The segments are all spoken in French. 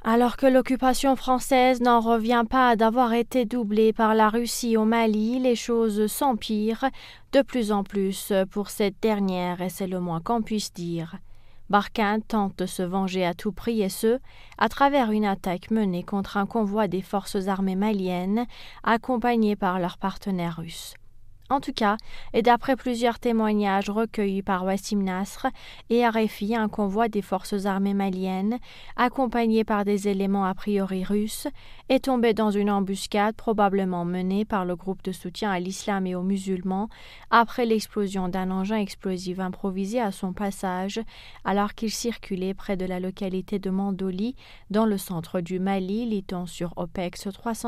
Alors que l'occupation française n'en revient pas d'avoir été doublée par la Russie au Mali, les choses s'empirent de plus en plus pour cette dernière, et c'est le moins qu'on puisse dire. Barkhane tente de se venger à tout prix, et ce, à travers une attaque menée contre un convoi des forces armées maliennes, accompagné par leurs partenaires russes. En tout cas, et d'après plusieurs témoignages recueillis par Wassim Nasr et RFI, un convoi des forces armées maliennes, accompagné par des éléments a priori russes, est tombé dans une embuscade probablement menée par le groupe de soutien à l'islam et aux musulmans après l'explosion d'un engin explosif improvisé à son passage alors qu'il circulait près de la localité de Mandoli dans le centre du Mali, lit-on sur OPEX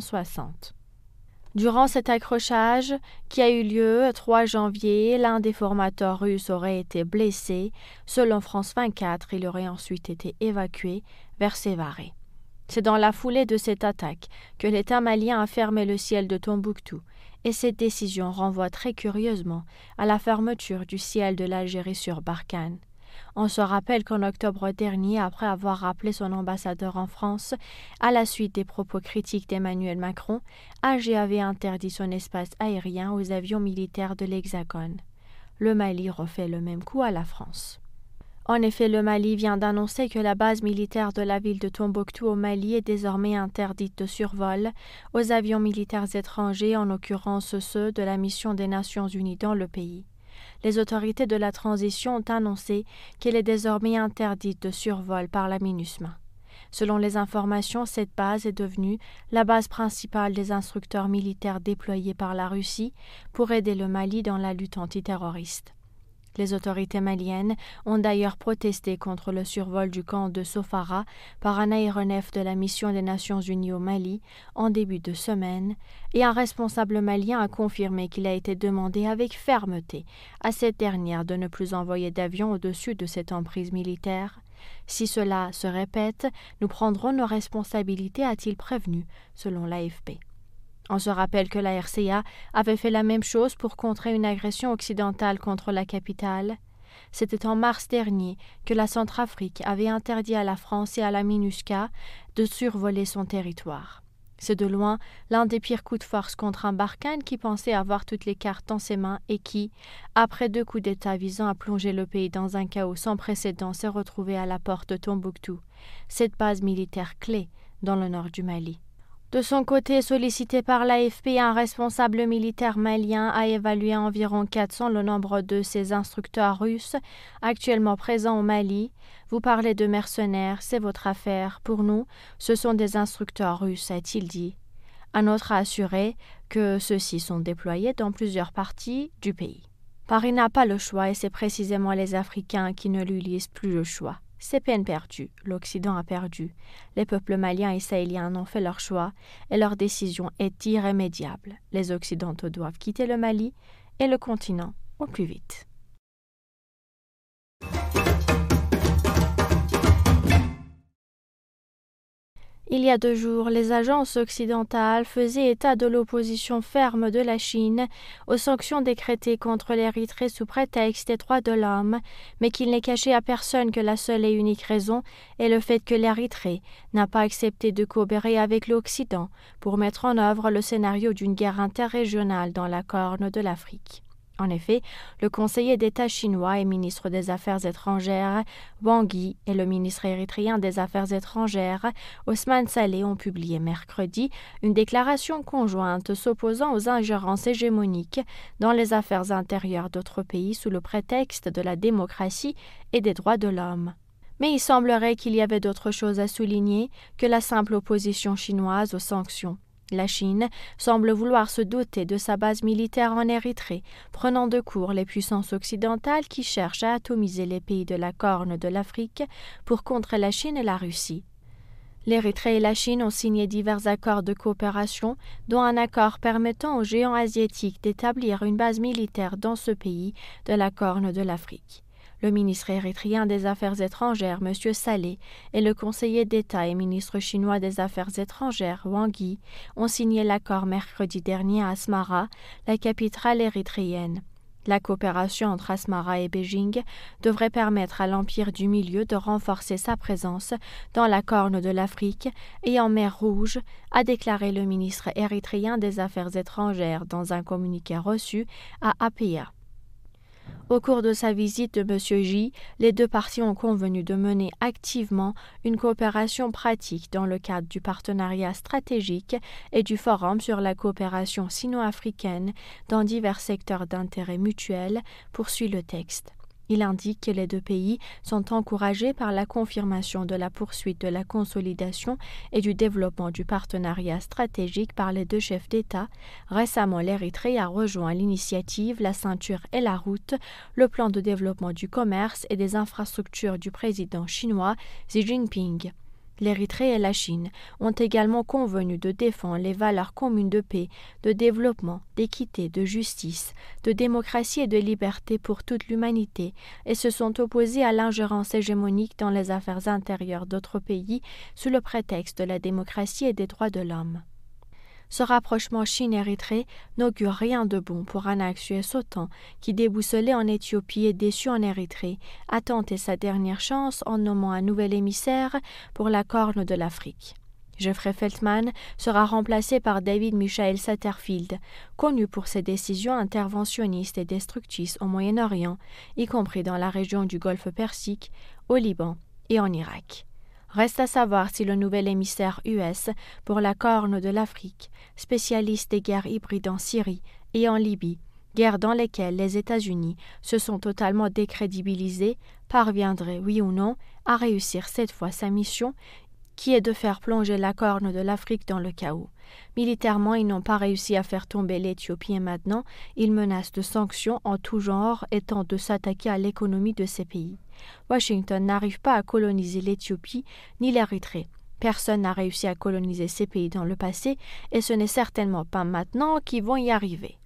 360. Durant cet accrochage, qui a eu lieu le 3 janvier, l'un des formateurs russes aurait été blessé. Selon France 24, il aurait ensuite été évacué vers Sévaré. C'est dans la foulée de cette attaque que l'État malien a fermé le ciel de Tombouctou, et cette décision renvoie très curieusement à la fermeture du ciel de l'Algérie sur Barkhane. On se rappelle qu'en octobre dernier, après avoir rappelé son ambassadeur en France, à la suite des propos critiques d'Emmanuel Macron, Alger avait interdit son espace aérien aux avions militaires de l'Hexagone. Le Mali refait le même coup à la France. En effet, le Mali vient d'annoncer que la base militaire de la ville de Tombouctou au Mali est désormais interdite de survol aux avions militaires étrangers, en l'occurrence ceux de la mission des Nations Unies dans le pays. Les autorités de la transition ont annoncé qu'elle est désormais interdite de survol par la MINUSMA. Selon les informations, cette base est devenue la base principale des instructeurs militaires déployés par la Russie pour aider le Mali dans la lutte antiterroriste. Les autorités maliennes ont d'ailleurs protesté contre le survol du camp de Sofara par un aéronef de la mission des Nations Unies au Mali en début de semaine, et un responsable malien a confirmé qu'il a été demandé avec fermeté à cette dernière de ne plus envoyer d'avions au-dessus de cette emprise militaire. Si cela se répète, nous prendrons nos responsabilités, a-t-il prévenu, selon l'AFP. On se rappelle que la RCA avait fait la même chose pour contrer une agression occidentale contre la capitale. C'était en mars dernier que la Centrafrique avait interdit à la France et à la MINUSCA de survoler son territoire. C'est de loin l'un des pires coups de force contre un Barkhane qui pensait avoir toutes les cartes en ses mains et qui, après 2 coups d'État visant à plonger le pays dans un chaos sans précédent, s'est retrouvé à la porte de Tombouctou, cette base militaire clé dans le nord du Mali. De son côté, sollicité par l'AFP, un responsable militaire malien a évalué à environ 400 le nombre de ses instructeurs russes actuellement présents au Mali. Vous parlez de mercenaires, c'est votre affaire. Pour nous, ce sont des instructeurs russes, a-t-il dit. Un autre a assuré que ceux-ci sont déployés dans plusieurs parties du pays. Paris n'a pas le choix, et c'est précisément les Africains qui ne lui laissent plus le choix. C'est peine perdue, l'Occident a perdu. Les peuples maliens et sahéliens ont fait leur choix et leur décision est irrémédiable. Les Occidentaux doivent quitter le Mali et le continent au plus vite. Il y a 2 jours, les agences occidentales faisaient état de l'opposition ferme de la Chine aux sanctions décrétées contre l'Érythrée sous prétexte des droits de l'homme, mais qu'il n'est caché à personne que la seule et unique raison est le fait que l'Érythrée n'a pas accepté de coopérer avec l'Occident pour mettre en œuvre le scénario d'une guerre interrégionale dans la Corne de l'Afrique. En effet, le conseiller d'État chinois et ministre des Affaires étrangères, Wang Yi, et le ministre érythréen des Affaires étrangères, Ousmane Saleh, ont publié mercredi une déclaration conjointe s'opposant aux ingérences hégémoniques dans les affaires intérieures d'autres pays sous le prétexte de la démocratie et des droits de l'homme. Mais il semblerait qu'il y avait d'autres choses à souligner que la simple opposition chinoise aux sanctions. La Chine semble vouloir se doter de sa base militaire en Érythrée, prenant de court les puissances occidentales qui cherchent à atomiser les pays de la Corne de l'Afrique pour contrer la Chine et la Russie. L'Érythrée et la Chine ont signé divers accords de coopération, dont un accord permettant aux géants asiatiques d'établir une base militaire dans ce pays de la Corne de l'Afrique. Le ministre érythréen des Affaires étrangères, M. Saleh, et le conseiller d'État et ministre chinois des Affaires étrangères, Wang Yi, ont signé l'accord mercredi dernier à Asmara, la capitale érythréenne. La coopération entre Asmara et Beijing devrait permettre à l'Empire du Milieu de renforcer sa présence dans la Corne de l'Afrique et en mer Rouge, a déclaré le ministre érythréen des Affaires étrangères dans un communiqué reçu à APA. Au cours de sa visite de M. Xi, les deux parties ont convenu de mener activement une coopération pratique dans le cadre du partenariat stratégique et du Forum sur la coopération sino-africaine dans divers secteurs d'intérêt mutuel, poursuit le texte. Il indique que les deux pays sont encouragés par la confirmation de la poursuite de la consolidation et du développement du partenariat stratégique par les deux chefs d'État. Récemment, l'Érythrée a rejoint l'initiative La Ceinture et la Route, le plan de développement du commerce et des infrastructures du président chinois Xi Jinping. L'Érythrée et la Chine ont également convenu de défendre les valeurs communes de paix, de développement, d'équité, de justice, de démocratie et de liberté pour toute l'humanité et se sont opposés à l'ingérence hégémonique dans les affaires intérieures d'autres pays sous le prétexte de la démocratie et des droits de l'homme. Ce rapprochement Chine-Érythrée n'augure rien de bon pour un axe US-OTAN qui, déboussolé en Éthiopie et déçu en Érythrée, a tenté sa dernière chance en nommant un nouvel émissaire pour la Corne de l'Afrique. Jeffrey Feltman sera remplacé par David Michael Satterfield, connu pour ses décisions interventionnistes et destructrices au Moyen-Orient, y compris dans la région du Golfe Persique, au Liban et en Irak. Reste à savoir si le nouvel émissaire US pour la Corne de l'Afrique, spécialiste des guerres hybrides en Syrie et en Libye, guerres dans lesquelles les États-Unis se sont totalement décrédibilisés, parviendrait, oui ou non, à réussir cette fois sa mission, qui est de faire plonger la Corne de l'Afrique dans le chaos. Militairement, ils n'ont pas réussi à faire tomber l'Éthiopie et maintenant, ils menacent de sanctions en tout genre et tentent de s'attaquer à l'économie de ces pays. Washington n'arrive pas à coloniser l'Éthiopie ni l'Érythrée. Personne n'a réussi à coloniser ces pays dans le passé et ce n'est certainement pas maintenant qu'ils vont y arriver.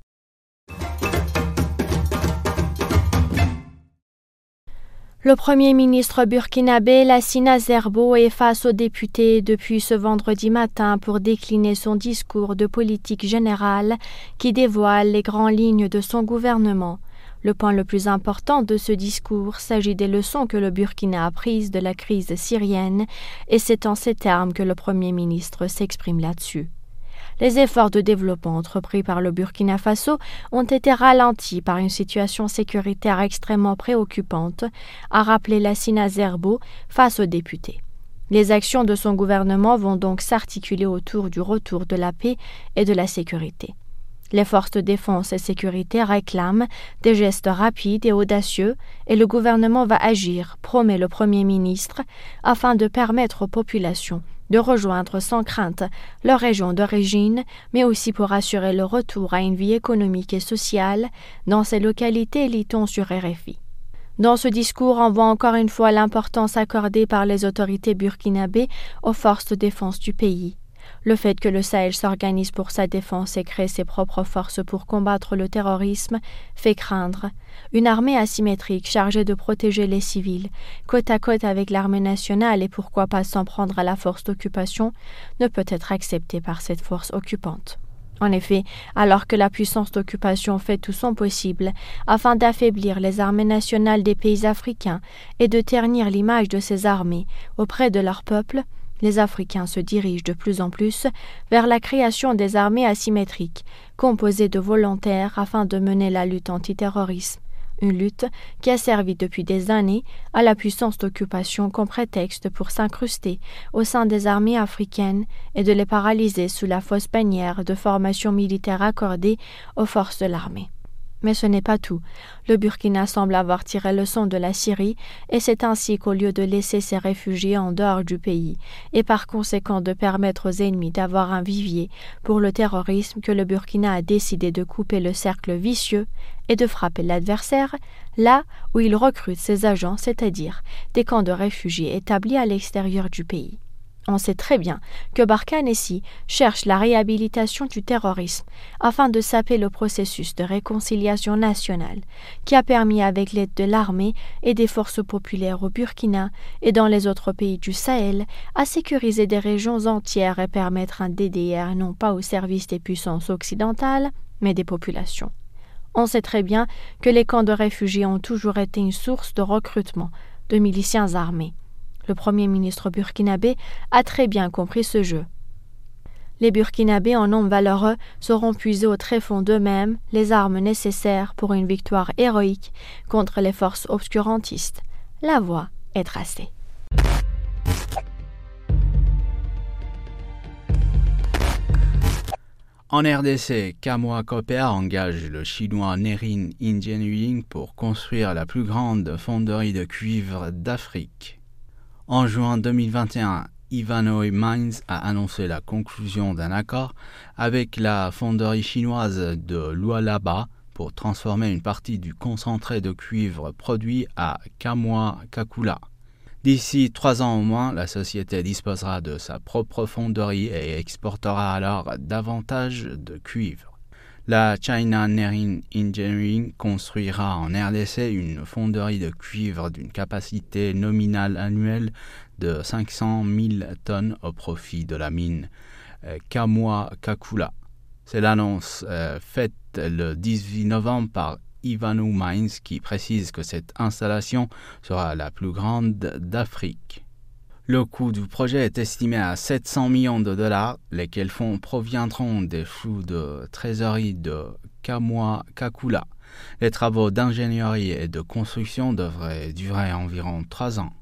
Le Premier ministre burkinabé Lassina Zerbo est face aux députés depuis ce vendredi matin pour décliner son discours de politique générale qui dévoile les grandes lignes de son gouvernement. Le point le plus important de ce discours s'agit des leçons que le Burkina a prises de la crise syrienne et c'est en ces termes que le Premier ministre s'exprime là-dessus. Les efforts de développement entrepris par le Burkina Faso ont été ralentis par une situation sécuritaire extrêmement préoccupante, a rappelé Lassina Zerbo face aux députés. Les actions de son gouvernement vont donc s'articuler autour du retour de la paix et de la sécurité. Les forces de défense et sécurité réclament des gestes rapides et audacieux et le gouvernement va agir, promet le Premier ministre, afin de permettre aux populations de rejoindre sans crainte leur région d'origine, mais aussi pour assurer le retour à une vie économique et sociale dans ces localités, lit-on sur RFI. Dans ce discours, on voit encore une fois l'importance accordée par les autorités burkinabées aux forces de défense du pays. Le fait que le Sahel s'organise pour sa défense et crée ses propres forces pour combattre le terrorisme fait craindre. Une armée asymétrique chargée de protéger les civils, côte à côte avec l'armée nationale et pourquoi pas s'en prendre à la force d'occupation, ne peut être acceptée par cette force occupante. En effet, alors que la puissance d'occupation fait tout son possible afin d'affaiblir les armées nationales des pays africains et de ternir l'image de ces armées auprès de leur peuple, les Africains se dirigent de plus en plus vers la création des armées asymétriques, composées de volontaires afin de mener la lutte antiterroriste. Une lutte qui a servi depuis des années à la puissance d'occupation comme prétexte pour s'incruster au sein des armées africaines et de les paralyser sous la fausse bannière de formation militaire accordée aux forces de l'armée. Mais ce n'est pas tout. Le Burkina semble avoir tiré leçon de la Syrie et c'est ainsi qu'au lieu de laisser ses réfugiés en dehors du pays et par conséquent de permettre aux ennemis d'avoir un vivier pour le terrorisme que le Burkina a décidé de couper le cercle vicieux et de frapper l'adversaire là où il recrute ses agents, c'est-à-dire des camps de réfugiés établis à l'extérieur du pays. On sait très bien que Barkhane ici cherche la réhabilitation du terrorisme afin de saper le processus de réconciliation nationale qui a permis avec l'aide de l'armée et des forces populaires au Burkina et dans les autres pays du Sahel à sécuriser des régions entières et permettre un DDR non pas au service des puissances occidentales mais des populations. On sait très bien que les camps de réfugiés ont toujours été une source de recrutement de miliciens armés. Le premier ministre burkinabé a très bien compris ce jeu. Les Burkinabés en nombre valeureux sauront puiser au tréfonds d'eux-mêmes les armes nécessaires pour une victoire héroïque contre les forces obscurantistes. La voie est tracée. En RDC, Kamoa Copper engage le chinois Nerin Engineering pour construire la plus grande fonderie de cuivre d'Afrique. En juin 2021, Ivanhoe Mines a annoncé la conclusion d'un accord avec la fonderie chinoise de Lualaba pour transformer une partie du concentré de cuivre produit à Kamoa-Kakula. D'ici 3 ans au moins, la société disposera de sa propre fonderie et exportera alors davantage de cuivre. La China Nerin Engineering construira en RDC une fonderie de cuivre d'une capacité nominale annuelle de 500 000 tonnes au profit de la mine Kamoa-Kakula. C'est l'annonce faite le 18 novembre par Ivanhoe Mines qui précise que cette installation sera la plus grande d'Afrique. Le coût du projet est estimé à 700 millions de dollars, lesquels fonds proviendront des flux de trésorerie de Kamoa-Kakula. Les travaux d'ingénierie et de construction devraient durer environ 3 ans.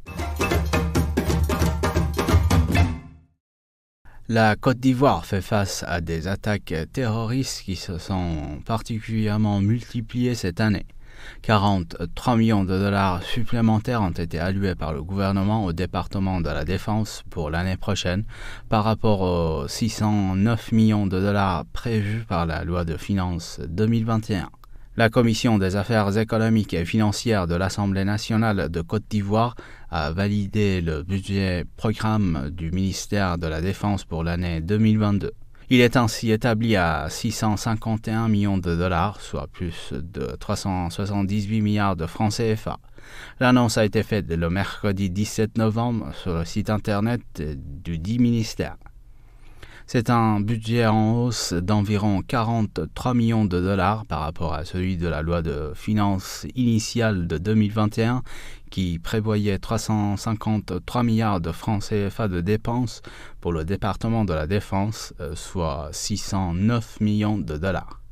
La Côte d'Ivoire fait face à des attaques terroristes qui se sont particulièrement multipliées cette année. 43 millions de dollars supplémentaires ont été alloués par le gouvernement au département de la Défense pour l'année prochaine par rapport aux 609 millions de dollars prévus par la loi de finances 2021. La Commission des affaires économiques et financières de l'Assemblée nationale de Côte d'Ivoire a validé le budget programme du ministère de la Défense pour l'année 2022. Il est ainsi établi à 651 millions de dollars, soit plus de 378 milliards de francs CFA. L'annonce a été faite le mercredi 17 novembre sur le site internet du dit ministère. C'est un budget en hausse d'environ 43 millions de dollars par rapport à celui de la loi de finances initiale de 2021 qui prévoyait 353 milliards de francs CFA de dépenses pour le département de la Défense, soit 609 millions de dollars.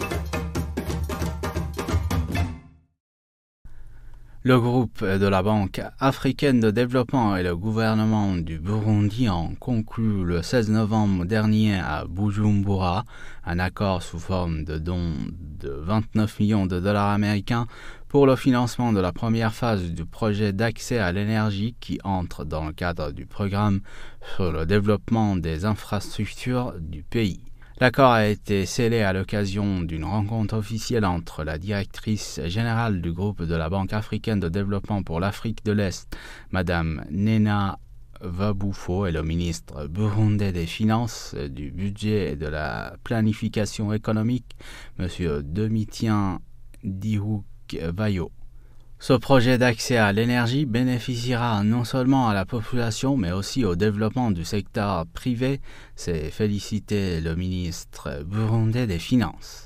Le groupe de la Banque africaine de développement et le gouvernement du Burundi ont conclu le 16 novembre dernier à Bujumbura un accord sous forme de don de 29 millions de dollars américains pour le financement de la première phase du projet d'accès à l'énergie qui entre dans le cadre du programme sur le développement des infrastructures du pays. L'accord a été scellé à l'occasion d'une rencontre officielle entre la directrice générale du groupe de la Banque africaine de développement pour l'Afrique de l'Est, Madame Nena Vaboufo, et le ministre burundais des Finances, du Budget et de la Planification économique, Monsieur Domitien Dihouk-Vayo. Ce projet d'accès à l'énergie bénéficiera non seulement à la population, mais aussi au développement du secteur privé, s'est félicité le ministre burundais des Finances.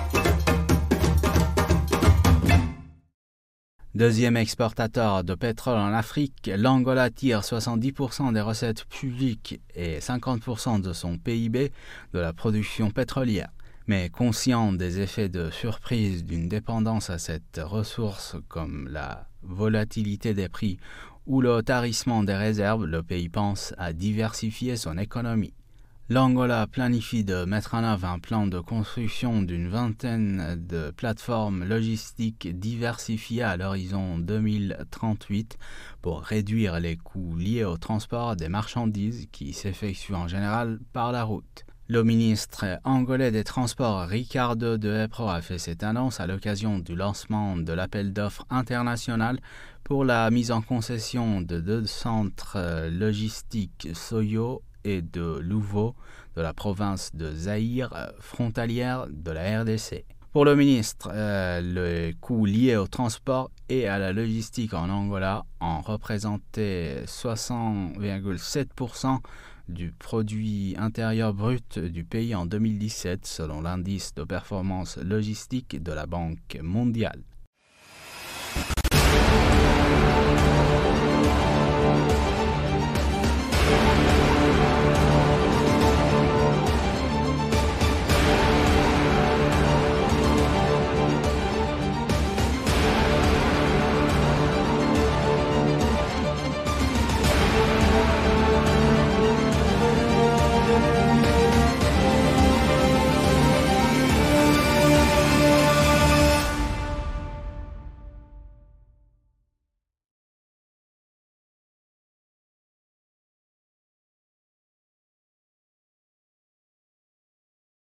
Deuxième exportateur de pétrole en Afrique, l'Angola tire 70% des recettes publiques et 50% de son PIB de la production pétrolière. Mais conscient des effets de surprise d'une dépendance à cette ressource comme la volatilité des prix ou le tarissement des réserves, le pays pense à diversifier son économie. L'Angola planifie de mettre en œuvre un plan de construction d'une vingtaine de plateformes logistiques diversifiées à l'horizon 2038 pour réduire les coûts liés au transport des marchandises qui s'effectuent en général par la route. Le ministre angolais des Transports Ricardo de Epro a fait cette annonce à l'occasion du lancement de l'appel d'offres international pour la mise en concession de 2 centres logistiques Soyo et de Louvo de la province de Zaïre, frontalière de la RDC. Pour le ministre, les coûts liés au transport et à la logistique en Angola ont représenté 60,7% du produit intérieur brut du pays en 2017 selon l'indice de performance logistique de la Banque mondiale.